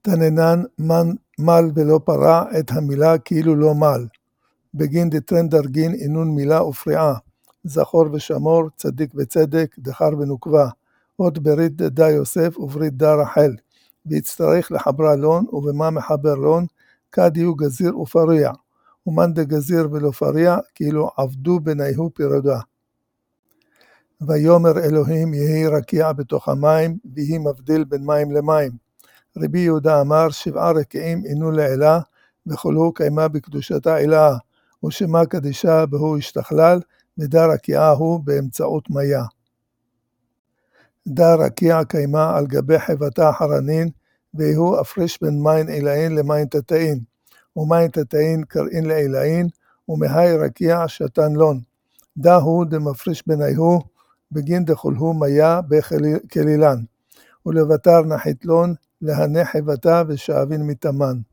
תננן מל ולא פרע את המילה כאילו לא מל. בגין דטרן דרגין אינון מילה ופריעה. זכור ושמור, צדיק וצדק, דחר ונוקבה. עוד ברית דדה יוסף וברית דה רחל. והצטרך לחברה לון, ובמה מחבר לון, כד יהיו גזיר ופריע. ומאן דגזיר ולא פריע, כאילו עבדו בניהו פירודה. ויאמר אלוהים יהי רקיע בתוך המים, ויהי מבדיל בין מים למים. רבי יהודה אמר 7 רקיעים אינו לעילה, וכלו קיימה בקדושתה עילה, ושמה קדישה בהו השתכלל, ודה רקיעה הוא באמצעות מיה. דה רקיע קיימה על גבי חבטה חרנין, והוא הפריש בין מין עילאין למין תתאין, ומין תתאין קראין לעילאין, ומהי רקיע שתן לון. דה הוא דמפריש ביניהו, בגין דכולהו מיה בכלילן, ולבטר נחית לון, להנה חבטה ושאבין מתאמן.